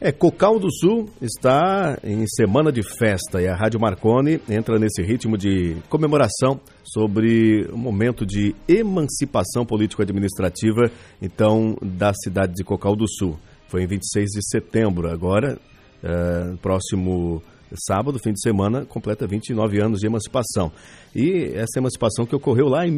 Cocal do Sul está em semana de festa e a Rádio Marconi entra nesse ritmo de comemoração sobre o momento de emancipação político-administrativa, então, da cidade de Cocal do Sul. Foi em 26 de setembro, agora, próximo sábado, fim de semana, completa 29 anos de emancipação. E essa emancipação que ocorreu lá em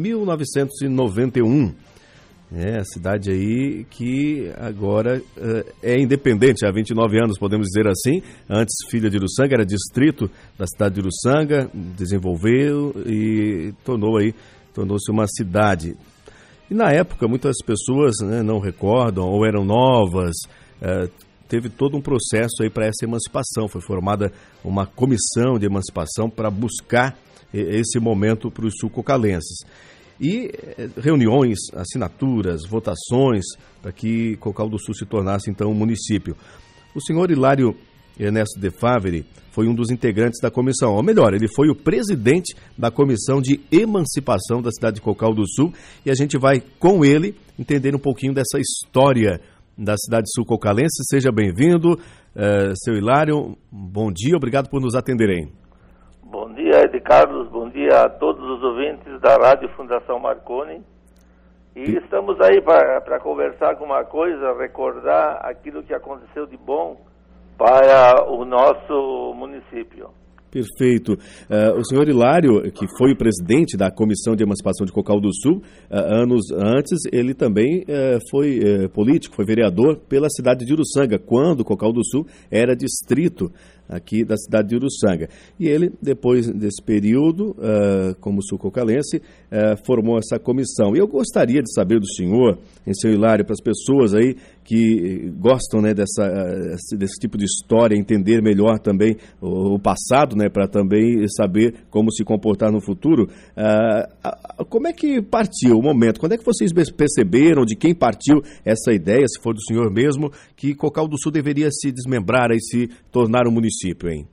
1991. A cidade aí que agora é independente há 29 anos, podemos dizer assim. Antes, filha de Uruçanga, era distrito da cidade de Uruçanga, desenvolveu e tornou-se uma cidade. E na época, muitas pessoas não recordam ou eram novas. Teve todo um processo aí para essa emancipação. Foi formada uma comissão de emancipação para buscar esse momento para os sul-cocalenses. E reuniões, assinaturas, votações para que Cocal do Sul se tornasse então um município. O senhor Hilário Ernesto de Favre foi um dos integrantes da comissão, ou melhor, ele foi o presidente da comissão de emancipação da cidade de Cocal do Sul, e a gente vai com ele entender um pouquinho dessa história da cidade sul-cocalense. Seja bem-vindo, seu Hilário, bom dia, obrigado por nos atender aí. Bom dia, Ed Carlos, bom dia a todos os ouvintes da Rádio Fundação Marconi. E estamos aí para conversar com uma coisa, recordar aquilo que aconteceu de bom para o nosso município. Perfeito. O senhor Hilário, que foi o presidente da Comissão de Emancipação de Cocal do Sul, anos antes, ele também foi político, foi vereador pela cidade de Uruçanga, quando Cocal do Sul era distrito aqui da cidade de Uruçanga. E ele, depois desse período, como sul-cocalense, formou essa comissão. E eu gostaria de saber do senhor, seu Hilário, para as pessoas aí que gostam desse tipo de história, entender melhor também o passado, para também saber como se comportar no futuro. Como é que partiu o momento? Quando é que vocês perceberam, de quem partiu essa ideia, se for do senhor mesmo, que Cocal do Sul deveria se desmembrar e se tornar um município, hein?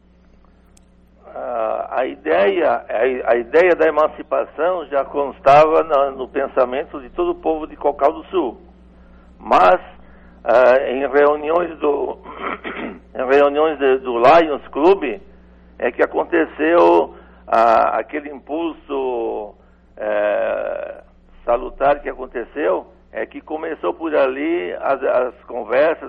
A ideia da emancipação já constava no pensamento de todo o povo de Cocal do Sul. Mas, em reuniões do Lions Club, é que aconteceu aquele impulso salutar que aconteceu, é que começou por ali as conversas,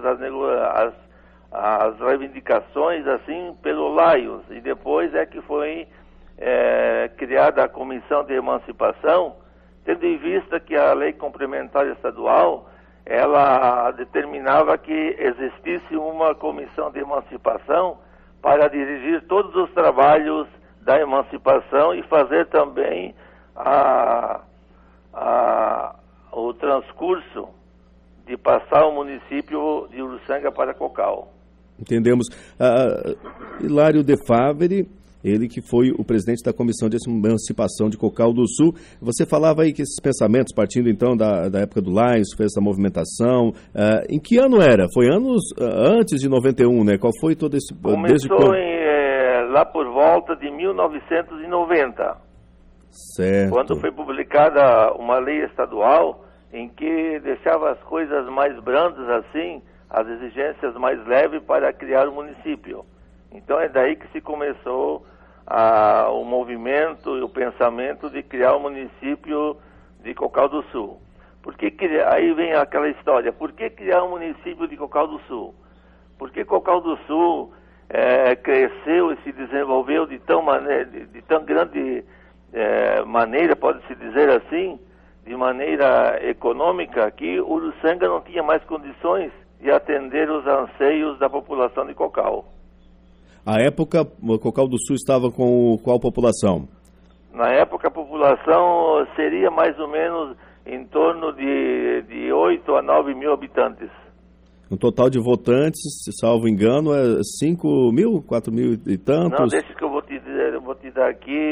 as reivindicações, assim, pelo Lions, e depois é que foi criada a Comissão de Emancipação, tendo em vista que a Lei Complementar Estadual, ela determinava que existisse uma Comissão de Emancipação para dirigir todos os trabalhos da emancipação e fazer também o transcurso de passar o município de Uruçanga para Cocal. Entendemos. Hilário de Favre, ele que foi o presidente da Comissão de Emancipação de Cocal do Sul. Você falava aí que esses pensamentos, partindo então da época do Lions, fez essa movimentação. Em que ano era? Foi anos antes de 91, né? Qual foi todo esse... Começou lá por volta de 1990. Certo. Quando foi publicada uma lei estadual em que deixava as coisas mais brandas assim, as exigências mais leves para criar o município. Então é daí que se começou o movimento e o pensamento de criar o município de Cocal do Sul. Aí vem aquela história, por que criar um município de Cocal do Sul? Porque Cocal do Sul cresceu e se desenvolveu de tão grande maneira, pode-se dizer assim, de maneira econômica, que Uruçanga não tinha mais condições de atender os anseios da população de Cocal. À época, Cocal do Sul estava com qual população? Na época, a população seria mais ou menos em torno de 8 a 9 mil habitantes. Um total de votantes, salvo engano, é 5 mil, 4 mil e tantos? Não, deixa que eu vou te dizer, eu vou te dar aqui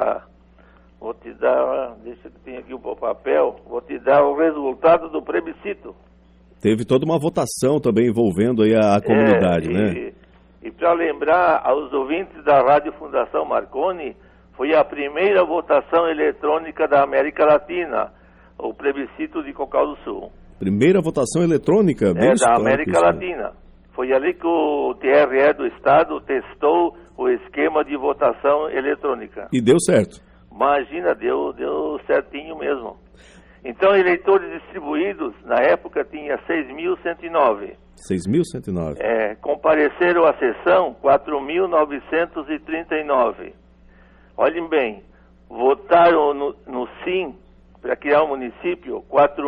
deixa que tem aqui o papel, vou te dar o resultado do plebiscito. Teve toda uma votação também envolvendo aí a comunidade, né? E para lembrar aos ouvintes da Rádio Fundação Marconi, foi a primeira votação eletrônica da América Latina, o plebiscito de Cocal do Sul. Primeira votação eletrônica? Da América Latina. Foi ali que o TRE do Estado testou o esquema de votação eletrônica. E deu certo. Imagina, deu certinho mesmo. Então, eleitores distribuídos, na época, tinha 6.109. 6.109. Compareceram à sessão 4.939. Olhem bem, votaram no sim para criar um município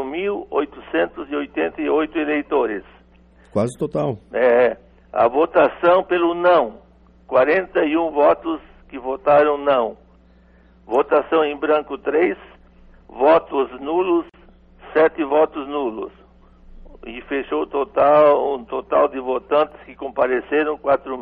4.888 eleitores. Quase total. A votação pelo não, 41 votos que votaram não. Votação em branco 3, votos nulos, 7 votos nulos. E fechou um total de votantes que compareceram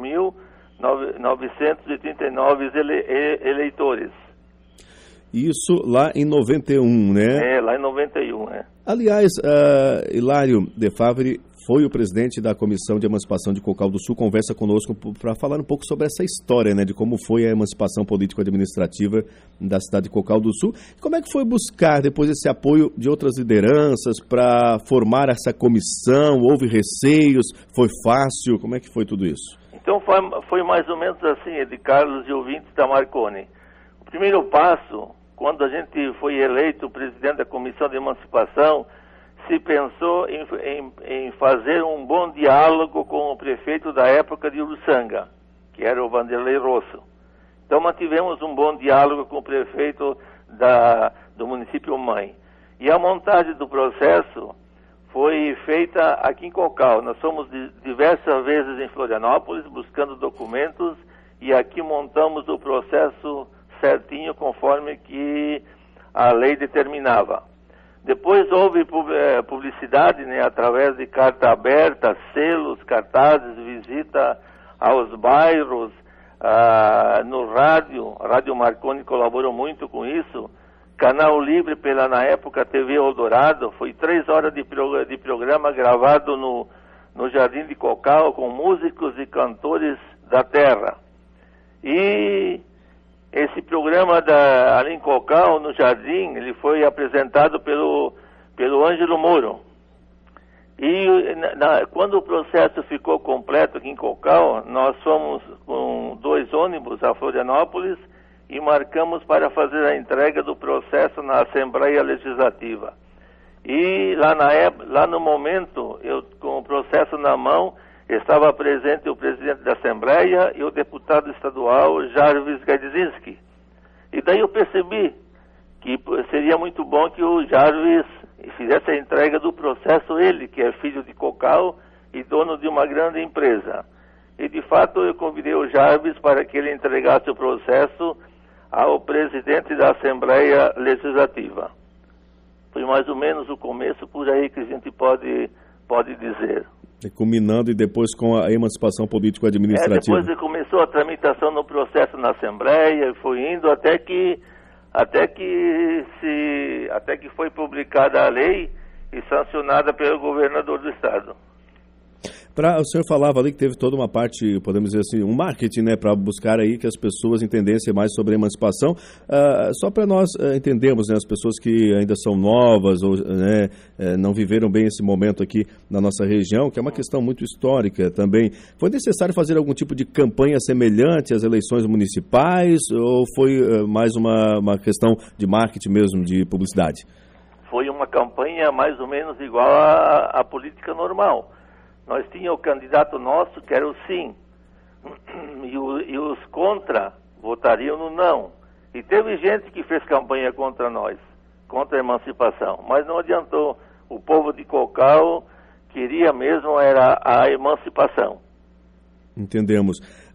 4.939 eleitores. Isso lá em 91, né? Lá em 91, Aliás, Hilário de Favre foi o presidente da Comissão de Emancipação de Cocal do Sul, conversa conosco para falar um pouco sobre essa história, né, de como foi a emancipação político-administrativa da cidade de Cocal do Sul. Como é que foi buscar depois esse apoio de outras lideranças para formar essa comissão? Houve receios? Foi fácil? Como é que foi tudo isso? Então foi mais ou menos assim, de Carlos e ouvintes da Marconi. O primeiro passo, quando a gente foi eleito presidente da Comissão de Emancipação, se pensou em fazer um bom diálogo com o prefeito da época de Uruçanga, que era o Vanderlei Rosso. Então mantivemos um bom diálogo com o prefeito do município mãe. E a montagem do processo foi feita aqui em Cocal. Nós fomos diversas vezes em Florianópolis buscando documentos e aqui montamos o processo certinho conforme que a lei determinava. Depois houve publicidade, né, através de carta aberta, selos, cartazes, visita aos bairros, no rádio. A Rádio Marconi colaborou muito com isso. Canal Livre pela, na época, TV Eldorado. Foi 3 horas de programa gravado no Jardim de Cocal com músicos e cantores da terra. E esse programa ali em Cocal, no Jardim, ele foi apresentado pelo Ângelo Moro. E quando o processo ficou completo aqui em Cocal, nós fomos com 2 ônibus a Florianópolis e marcamos para fazer a entrega do processo na Assembleia Legislativa. E lá no momento, eu com o processo na mão, estava presente o presidente da Assembleia e o deputado estadual Jarvis Gadzinski. E daí eu percebi que seria muito bom que o Jarvis fizesse a entrega do processo, ele, que é filho de Cocal e dono de uma grande empresa. E de fato eu convidei o Jarvis para que ele entregasse o processo ao presidente da Assembleia Legislativa. Foi mais ou menos o começo por aí que a gente pode dizer. Culminando e depois com a emancipação político-administrativa. Depois começou a tramitação no processo na Assembleia, foi indo até que foi publicada a lei e sancionada pelo governador do estado. O senhor falava ali que teve toda uma parte, podemos dizer assim, um marketing, né, para buscar aí que as pessoas entendessem mais sobre a emancipação. Só para nós entendermos, né, as pessoas que ainda são novas ou não viveram bem esse momento aqui na nossa região, que é uma questão muito histórica também. Foi necessário fazer algum tipo de campanha semelhante às eleições municipais ou foi mais uma questão de marketing mesmo, de publicidade? Foi uma campanha mais ou menos igual à política normal. Nós tínhamos o candidato nosso, que era o sim, e os contra votariam no não. E teve gente que fez campanha contra nós, contra a emancipação, mas não adiantou. O povo de Cocal queria mesmo era a emancipação. Entendemos.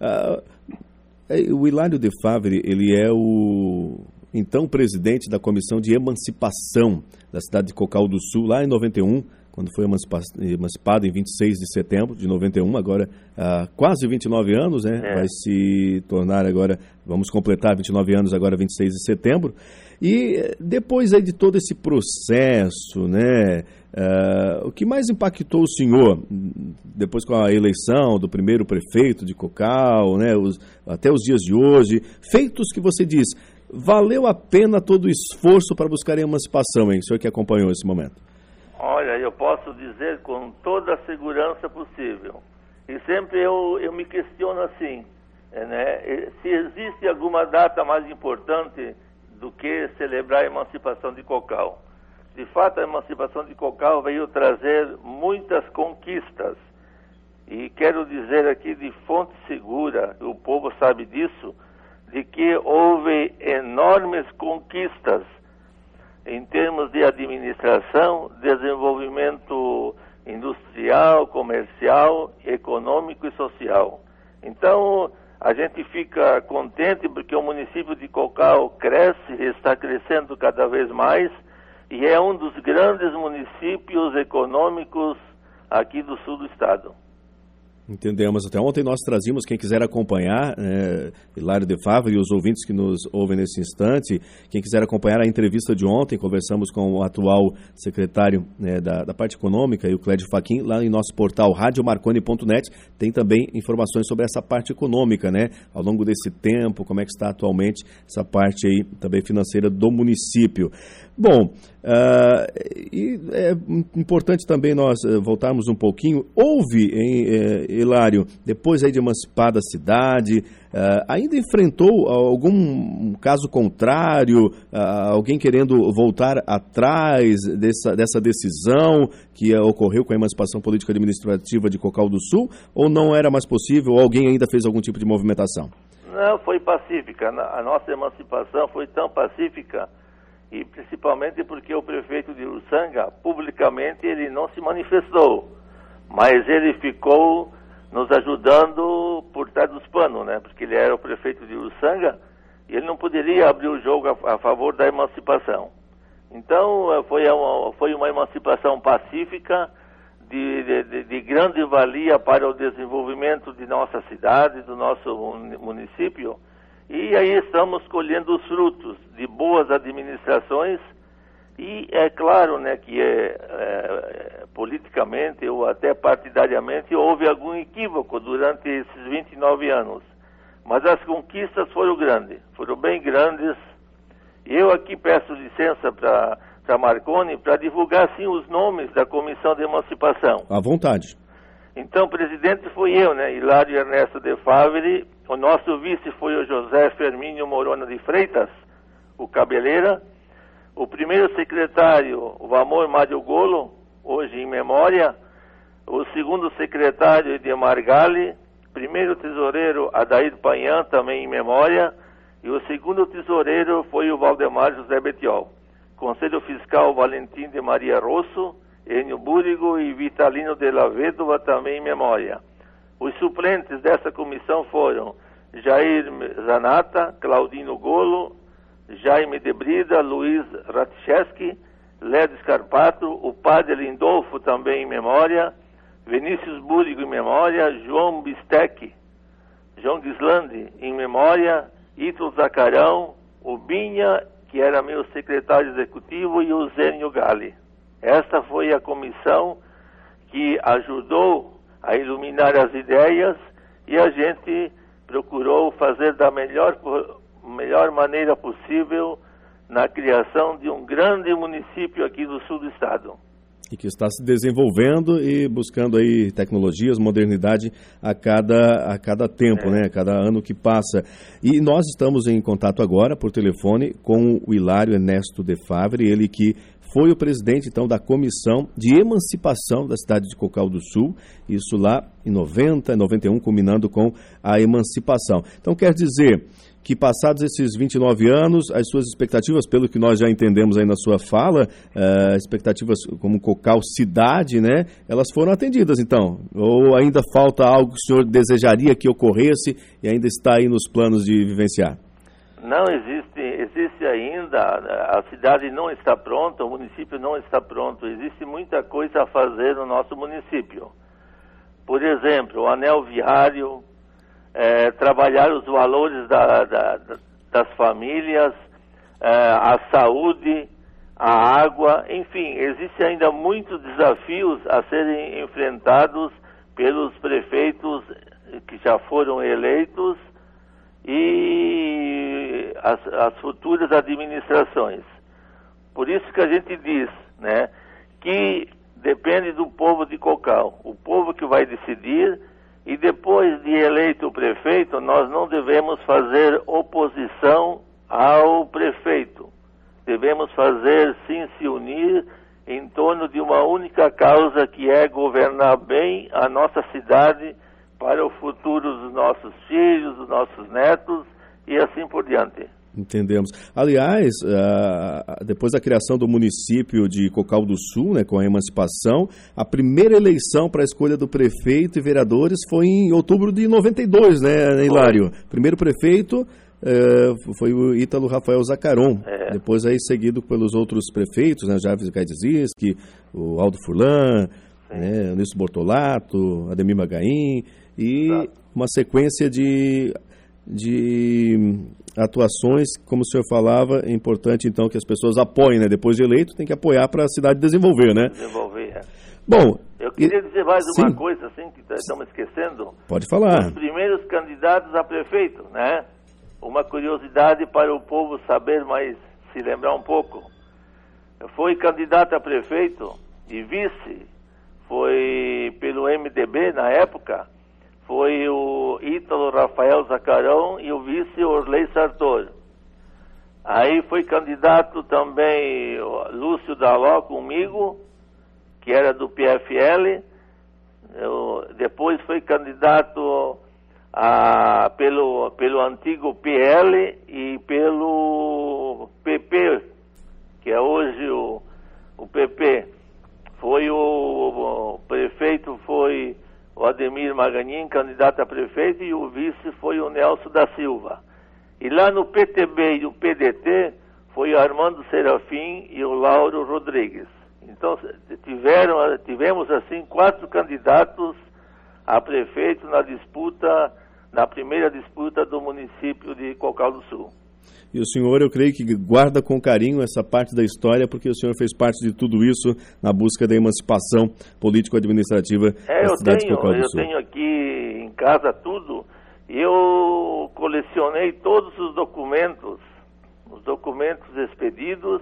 O Hilário de Favre, ele é o então presidente da Comissão de Emancipação da cidade de Cocal do Sul, lá em 91, quando foi emancipado em 26 de setembro de 91, agora há quase 29 anos, né? Vai se tornar agora, vamos completar 29 anos agora 26 de setembro. E depois aí de todo esse processo, né? O que mais impactou o senhor, depois com a eleição do primeiro prefeito de Cocal, né? Até os dias de hoje, feitos que você diz, valeu a pena todo o esforço para buscar a emancipação, hein? O senhor que acompanhou esse momento. Olha, eu posso dizer com toda a segurança possível E sempre eu me questiono assim, né? Se existe alguma data mais importante do que celebrar a emancipação de Cocal. De fato, a emancipação de Cocal veio trazer muitas conquistas. E quero dizer aqui de fonte segura, o povo sabe disso, de que houve enormes conquistas em termos de administração, desenvolvimento industrial, comercial, econômico e social. Então, a gente fica contente porque o município de Cocal cresce, está crescendo cada vez mais e é um dos grandes municípios econômicos aqui do sul do estado. Entendemos. Até ontem nós trazíamos, quem quiser acompanhar, Hilário de Favre e os ouvintes que nos ouvem nesse instante, quem quiser acompanhar a entrevista de ontem, conversamos com o atual secretário da parte econômica, o Clédio Fachin, lá em nosso portal radiomarconi.net, tem também informações sobre essa parte econômica, né? Ao longo desse tempo, como é que está atualmente essa parte aí também financeira do município. Bom, e é importante também nós voltarmos um pouquinho. Houve, Hilário, depois aí de emancipada a cidade, ainda enfrentou algum caso contrário, alguém querendo voltar atrás dessa decisão que ocorreu com a emancipação política administrativa de Cocal do Sul, ou não era mais possível, ou alguém ainda fez algum tipo de movimentação? Não, foi pacífica. A nossa emancipação foi tão pacífica, e principalmente porque o prefeito de Uruçanga, publicamente, ele não se manifestou, mas ele ficou nos ajudando por trás dos panos, né? Porque ele era o prefeito de Uruçanga e ele não poderia abrir o jogo a favor da emancipação. Então, foi uma emancipação pacífica, de grande valia para o desenvolvimento de nossa cidade, do nosso município. E aí estamos colhendo os frutos de boas administrações e é claro, né, que politicamente ou até partidariamente houve algum equívoco durante esses 29 anos. Mas as conquistas foram grandes, foram bem grandes. E eu aqui peço licença para Marconi para divulgar sim os nomes da Comissão de Emancipação. À vontade. Então, o presidente foi eu, né, Hilário Ernesto de Favre. O nosso vice foi o José Fermínio Morona de Freitas, o Cabeleira. O primeiro secretário, o Amor Mário Golo, hoje em memória. O segundo secretário, Edemar Gali. Primeiro tesoureiro, Adair Panhan, também em memória. E o segundo tesoureiro foi o Valdemar José Betiol. Conselho Fiscal, Valentim de Maria Rosso, Enio Búrigo e Vitalino de la Vedova, também em memória. Os suplentes dessa comissão foram Jair Zanata, Claudino Golo, Jaime de Brida, Luiz Ratcheski, Lédio Scarpato, o padre Lindolfo, também em memória, Vinícius Búrigo em memória, João Bistec, João Gislandi em memória, Ítalo Zacarão, o Binha, que era meu secretário executivo, e o Zênio Gali. Esta foi a comissão que ajudou a iluminar as ideias e a gente procurou fazer da melhor maneira possível na criação de um grande município aqui do sul do estado. E que está se desenvolvendo e buscando aí tecnologias, modernidade a cada tempo, né? A cada ano que passa. E nós estamos em contato agora por telefone com o Hilário Ernesto de Favre, ele que foi o presidente, então, da Comissão de Emancipação da cidade de Cocal do Sul, isso lá em 90, 91, culminando com a emancipação. Então, quer dizer que passados esses 29 anos, as suas expectativas, pelo que nós já entendemos aí na sua fala, expectativas como Cocal cidade, né, elas foram atendidas, então? Ou ainda falta algo que o senhor desejaria que ocorresse e ainda está aí nos planos de vivenciar? Não, existe ainda, a cidade não está pronta, o município não está pronto, existe muita coisa a fazer no nosso município. Por exemplo, o anel viário, trabalhar os valores das famílias, a saúde, a água, enfim, existem ainda muitos desafios a serem enfrentados pelos prefeitos que já foram eleitos e as futuras administrações. Por isso que a gente diz, né, que depende do povo de Cocal, o povo que vai decidir, E depois de eleito o prefeito, nós não devemos fazer oposição ao prefeito. Devemos se unir em torno de uma única causa, que é governar bem a nossa cidade para o futuro dos nossos filhos, dos nossos netos e assim por diante. Entendemos. Aliás, depois da criação do município de Cocal do Sul, né, com a emancipação, a primeira eleição para a escolha do prefeito e vereadores foi em outubro de 92, né, Hilário? Primeiro prefeito foi o Ítalo Rafael Zacaron. Depois aí seguido pelos outros prefeitos, né, Javes Kajdziski, o Aldo Furlan, né, o Nilson Bortolato, Ademir Magaim, e uma sequência de atuações, como o senhor falava. É importante, então, que as pessoas apoiem, né? Depois de eleito, tem que apoiar para a cidade desenvolver, né? Desenvolver, Bom... Eu queria dizer mais uma coisa, assim, que estamos esquecendo. Pode falar. Os primeiros candidatos a prefeito, né? Uma curiosidade para o povo saber, mas se lembrar um pouco. Foi candidato a prefeito e vice, foi pelo MDB na época, foi o Ítalo Rafael Zacaron e o vice Orley Sartor. Aí foi candidato também Lúcio Daló comigo, que era do PFL. Depois foi candidato pelo antigo PL e pelo PP, que é hoje o PP. Foi o prefeito, foi o Ademir Maganin, candidato a prefeito, e o vice foi o Nelson da Silva. E lá no PTB e o PDT foi o Armando Serafim e o Lauro Rodrigues. Então tivemos assim 4 candidatos a prefeito na primeira disputa do município de Cocal do Sul. E o senhor, eu creio que guarda com carinho essa parte da história, porque o senhor fez parte de tudo isso na busca da emancipação político-administrativa da cidade de Cocal do Sul. Eu tenho aqui em casa tudo. Eu colecionei todos os documentos expedidos,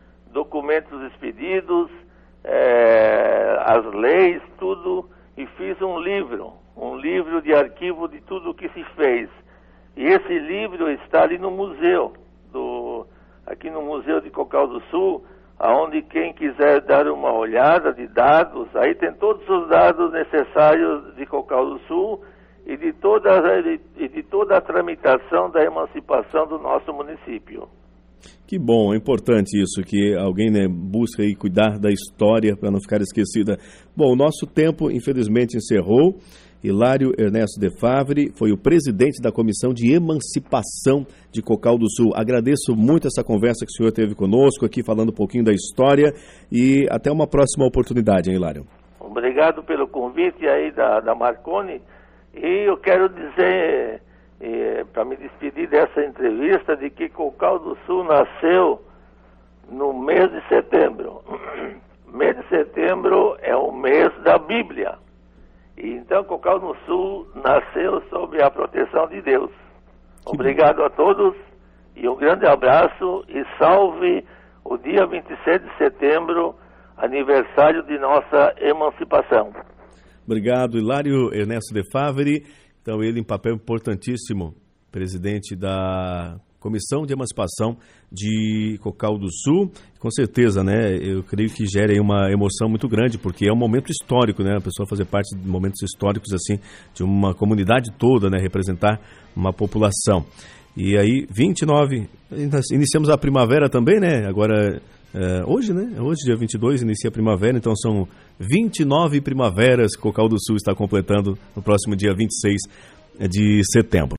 as leis, tudo, e fiz um livro de arquivo de tudo o que se fez. E esse livro está ali no museu, aqui no Museu de Cocal do Sul, onde quem quiser dar uma olhada de dados, aí tem todos os dados necessários de Cocal do Sul e de toda a tramitação da emancipação do nosso município. Que bom, é importante isso, que alguém, né, busca aí cuidar da história para não ficar esquecida. Bom, o nosso tempo, infelizmente, encerrou. Hilário Ernesto de Favre foi o presidente da Comissão de Emancipação de Cocal do Sul. Agradeço muito essa conversa que o senhor teve conosco aqui, falando um pouquinho da história, e até uma próxima oportunidade, hein, Hilário? Obrigado pelo convite aí da Marconi, e eu quero dizer, para me despedir dessa entrevista, de que Cocal do Sul nasceu no mês de setembro. O mês de setembro é o mês da Bíblia. E então Cocal do Sul nasceu sob a proteção de Deus. Obrigado a todos e um grande abraço, e salve o dia 27 de setembro, aniversário de nossa emancipação. Obrigado, Hilário Ernesto de Favre. Então, ele em papel importantíssimo, presidente da Comissão de Emancipação de Cocal do Sul. Com certeza, né, eu creio que gera aí uma emoção muito grande, porque é um momento histórico, né, a pessoa fazer parte de momentos históricos, assim, de uma comunidade toda, né, representar uma população. E aí, 29, iniciamos a primavera também, né, agora, hoje, né, hoje, dia 22, inicia a primavera, então são 29 primaveras que Cocal do Sul está completando no próximo dia 26 de setembro.